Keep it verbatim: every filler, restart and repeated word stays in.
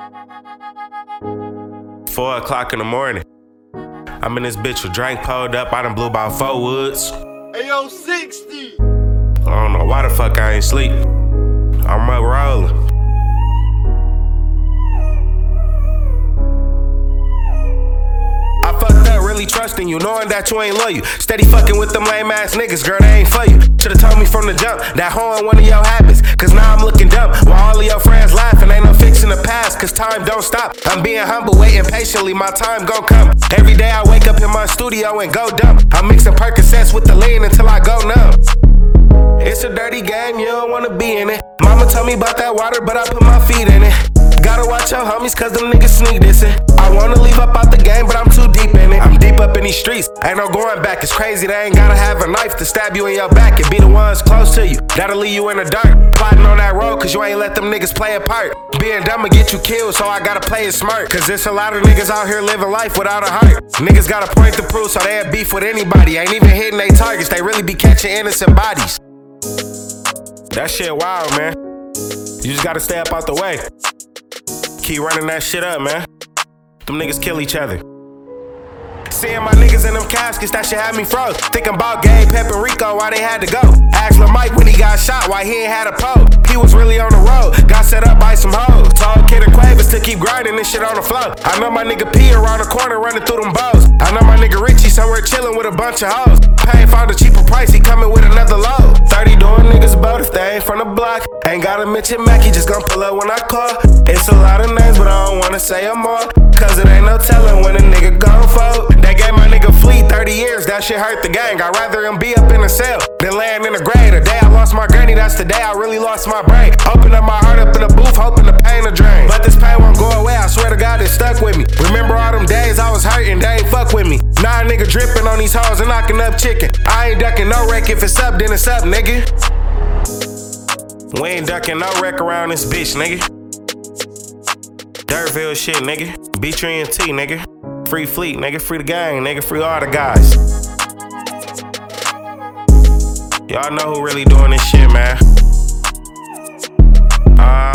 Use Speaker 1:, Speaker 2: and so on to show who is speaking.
Speaker 1: Four o'clock in the morning. I'm in this bitch with drink pulled up. I done blew about four woods.
Speaker 2: Hey yo, sixty.
Speaker 1: I don't know why the fuck I ain't sleep. I'm up rolling. I fucked up really trusting you, knowing that you ain't loyal. Steady fucking with them lame ass niggas, girl, they ain't for you. Should've told me from the jump that horn one of your habits. Cause now I'm looking dumb while all of your friends laughing. Ain't no fixing the past, cause time don't stop. I'm being humble, waiting patiently, my time gon' come. Every day I wake up in my studio and go dumb. I'm mixing Percocets with the lean until I go numb. It's a dirty game, you don't wanna be in it. Mama told me about that water, but I put my feet in it. Gotta watch your homies, cause them niggas sneak dissing. I wanna leave up out the game, but I'm too deep in it. I'm deep up in these streets, ain't no going back. It's crazy, they ain't gotta have a knife to stab you in your back. It be the ones close to you, that'll leave you in the dark. Plotting on that road, cause you ain't let them niggas play a part. Being dumb will get you killed, so I gotta play it smart. Cause there's a lot of niggas out here living life without a heart. Niggas got a point to prove, so they have beef with anybody. Ain't even hitting they targets, they really be catching innocent bodies. That shit wild, man. You just gotta stay up out the way. Keep running that shit up, man. Them niggas kill each other. Seeing my niggas in them caskets, that shit had me froze. Thinking about Gabe, Pep, and Rico, why they had to go. Asked Lil Mike when he got shot, why he ain't had a pole. He was really on the road, got set up by some hoes. Told Kid and Quavers to keep grinding this shit on the floor. I know my nigga P around the corner running through them bows. I know my nigga Richie somewhere chilling with a bunch of hoes. Paying found a cheaper price, he coming with another load. thirty doing niggas about if they ain't from the block. Ain't gotta mention Mac, he just gon' pull up when I call. It's a lot of names, but I don't wanna say them all. Cause it ain't no telling when a nigga gon' fold. They gave my nigga Fleet thirty years, that shit hurt the gang. I'd rather him be up in a cell than laying in a grave. The day I lost my granny, that's the day I really lost my brain. Open up my heart up in the booth, hoping the pain to drain. But this pain won't go away, I swear to God it's stuck with me. Remember all them days I was hurting, they ain't fuck with me. Now a nigga dripping on these hoes and knocking up chicken. I ain't ducking no wreck, if it's up, then it's up, nigga. We ain't ducking no wreck around this bitch, nigga. Dirtville shit, nigga. B three and T, nigga. Free Fleet, nigga. Free the gang, nigga. Free all the guys. Y'all know who really doing this shit, man. Uh